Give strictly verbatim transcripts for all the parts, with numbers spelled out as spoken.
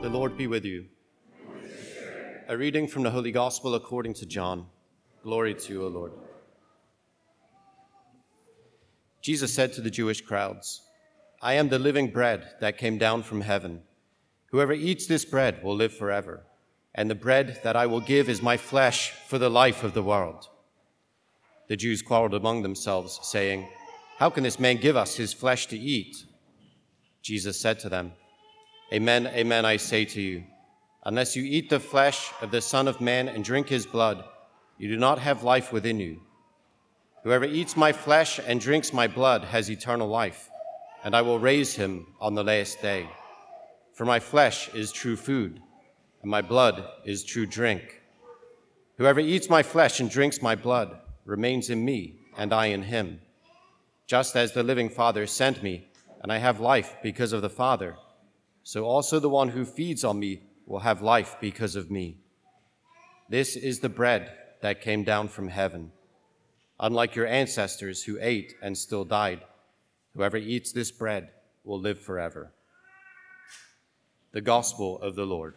The Lord be with you. A reading from the Holy Gospel according to John. Glory to you, O Lord. Jesus said to the Jewish crowds, I am the living bread that came down from heaven. Whoever eats this bread will live forever, and the bread that I will give is my flesh for the life of the world. The Jews quarreled among themselves, saying, How can this man give us his flesh to eat? Jesus said to them, Amen, amen, I say to you, unless you eat the flesh of the Son of Man and drink his blood, you do not have life within you. Whoever eats my flesh and drinks my blood has eternal life, and I will raise him on the last day. For my flesh is true food, and my blood is true drink. Whoever eats my flesh and drinks my blood remains in me, and I in him. Just as the living Father sent me, and I have life because of the Father, so also the one who feeds on me will have life because of me. This is the bread that came down from heaven. Unlike your ancestors who ate and still died, whoever eats this bread will live forever. The Gospel of the Lord.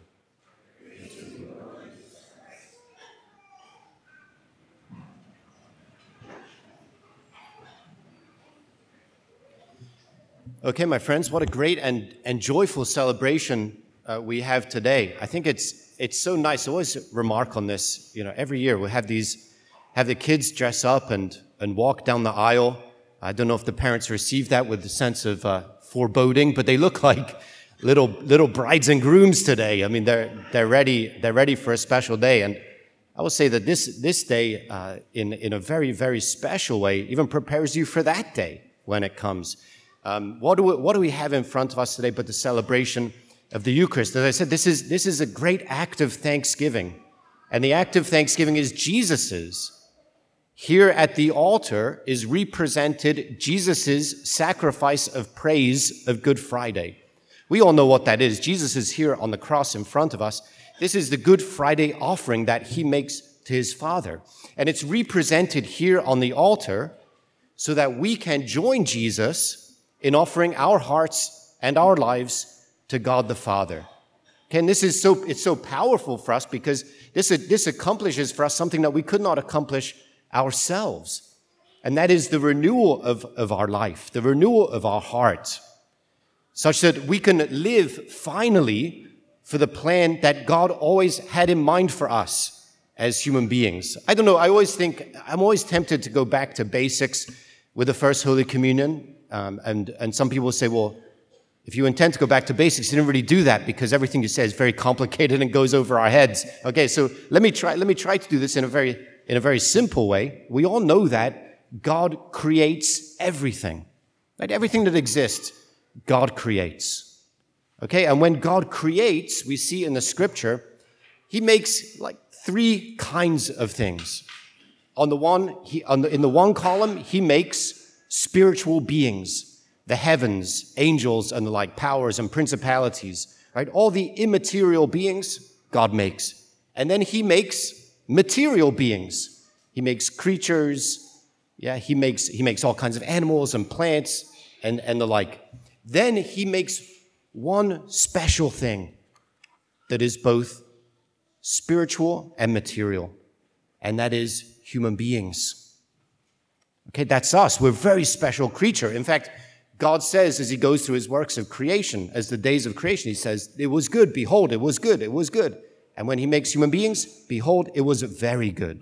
Okay, my friends, what a great and, and joyful celebration uh, we have today. I think it's it's so nice. I always remark on this. You know, every year we have these, have the kids dress up and, and walk down the aisle. I don't know if the parents receive that with a sense of uh, foreboding, but they look like little little brides and grooms today. I mean, they're they're ready they're ready for a special day. And I will say that this this day, uh, in in a very very special way, even prepares you for that day when it comes. Um, what do we, what do we have in front of us today but the celebration of the Eucharist? As I said, this is this is a great act of thanksgiving. And the act of thanksgiving is Jesus's. Here at the altar is represented Jesus's sacrifice of praise of Good Friday. We all know what that is. Jesus is here on the cross in front of us. This is the Good Friday offering that he makes to his Father. And it's represented here on the altar so that we can join Jesus in offering our hearts and our lives to God the Father. Okay, and this is so, it's so powerful for us because this, this accomplishes for us something that we could not accomplish ourselves. And that is the renewal of, of our life, the renewal of our heart, such that we can live finally for the plan that God always had in mind for us as human beings. I don't know, I always think, I'm always tempted to go back to basics with the First Holy Communion. Um, and, and some people say, well, if you intend to go back to basics, you didn't really do that because everything you say is very complicated and goes over our heads. Okay, so let me try, let me try to do this in a very, in a very simple way. We all know that God creates everything, right? Everything that exists, God creates. Okay, and when God creates, we see in the scripture, he makes like three kinds of things. On the one, he, on the, in the one column, he makes spiritual beings, the heavens, angels, and the like, powers and principalities, right? All the immaterial beings God makes. And then he makes material beings. He makes creatures, yeah, he makes he makes all kinds of animals and plants and, and the like. Then he makes one special thing that is both spiritual and material, and that is human beings. Okay, that's us. We're a very special creature. In fact, God says as he goes through his works of creation, as the days of creation, he says, it was good, behold, it was good, it was good. And when he makes human beings, behold, it was very good.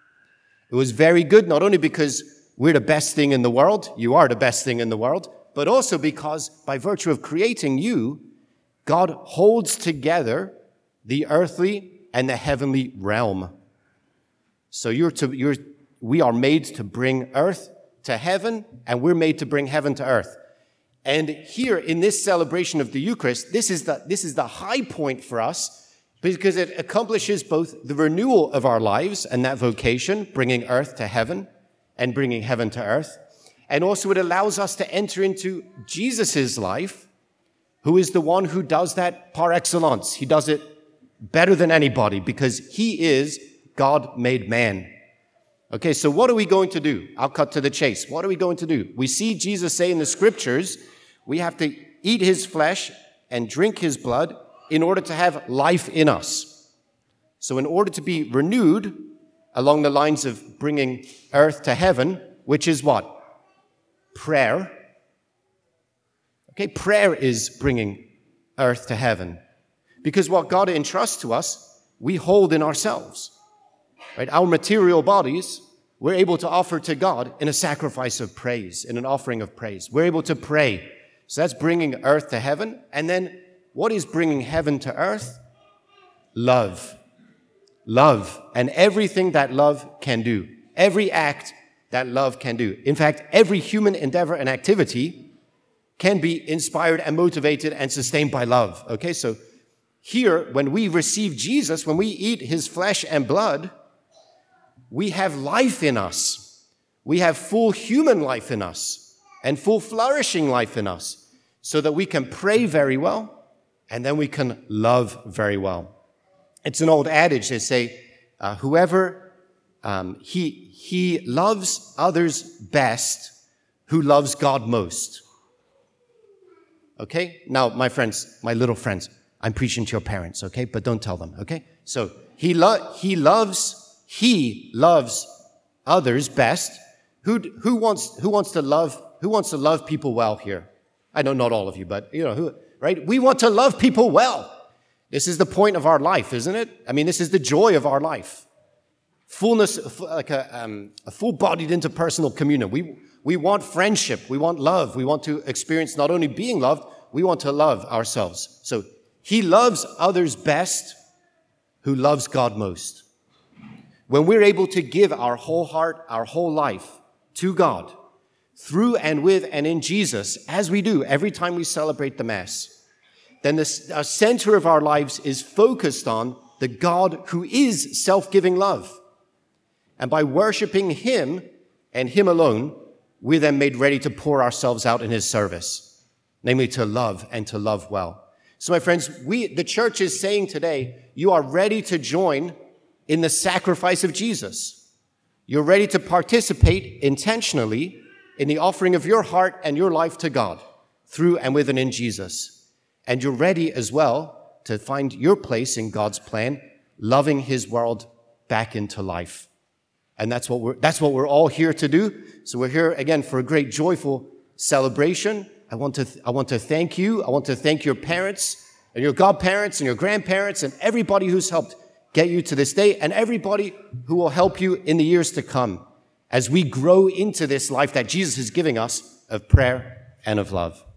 It was very good, not only because we're the best thing in the world, you are the best thing in the world, but also because by virtue of creating you, God holds together the earthly and the heavenly realm. So you're to, you're We are made to bring earth to heaven, and we're made to bring heaven to earth. And here in this celebration of the Eucharist, this is the, this is the high point for us because it accomplishes both the renewal of our lives and that vocation, bringing earth to heaven and bringing heaven to earth. And also it allows us to enter into Jesus' life, who is the one who does that par excellence. He does it better than anybody because he is God made man. Okay, so what are we going to do? I'll cut to the chase. What are we going to do? We see Jesus say in the scriptures, we have to eat his flesh and drink his blood in order to have life in us. So in order to be renewed along the lines of bringing earth to heaven, which is what? Prayer. Okay, prayer is bringing earth to heaven. Because what God entrusts to us, we hold in ourselves. Right? Our material bodies, we're able to offer to God in a sacrifice of praise, in an offering of praise. We're able to pray. So that's bringing earth to heaven. And then what is bringing heaven to earth? Love. Love. And everything that love can do. Every act that love can do. In fact, every human endeavor and activity can be inspired and motivated and sustained by love. Okay, so here, when we receive Jesus, when we eat his flesh and blood, we have life in us. We have full human life in us and full flourishing life in us so that we can pray very well and then we can love very well. It's an old adage. They say, uh, whoever, um, he, he loves others best who loves God most. Okay? Now, my friends, my little friends, I'm preaching to your parents, okay? But don't tell them, okay? So, he, lo- he loves, he loves others best. Who, who wants, who wants to love, who wants to love people well here? I know not all of you, but, you know, who, right? We want to love people well. This is the point of our life, isn't it? I mean, this is the joy of our life. Fullness, like a, um, a full-bodied interpersonal communion. We, we want friendship. We want love. We want to experience not only being loved, we want to love ourselves. So he loves others best who loves God most. When we're able to give our whole heart, our whole life to God, through and with and in Jesus, as we do every time we celebrate the Mass, then the center of our lives is focused on the God who is self-giving love. And by worshiping him and him alone, we're then made ready to pour ourselves out in his service, namely to love and to love well. So my friends, we, the church is saying today, you are ready to join in the sacrifice of Jesus. You're ready to participate intentionally in the offering of your heart and your life to God through and with and in Jesus. And you're ready as well to find your place in God's plan, loving his world back into life. And that's what we're, that's what we're all here to do. So we're here again for a great joyful celebration. I want to, th- I want to thank you. I want to thank your parents and your godparents and your grandparents and everybody who's helped get you to this day and everybody who will help you in the years to come as we grow into this life that Jesus is giving us of prayer and of love.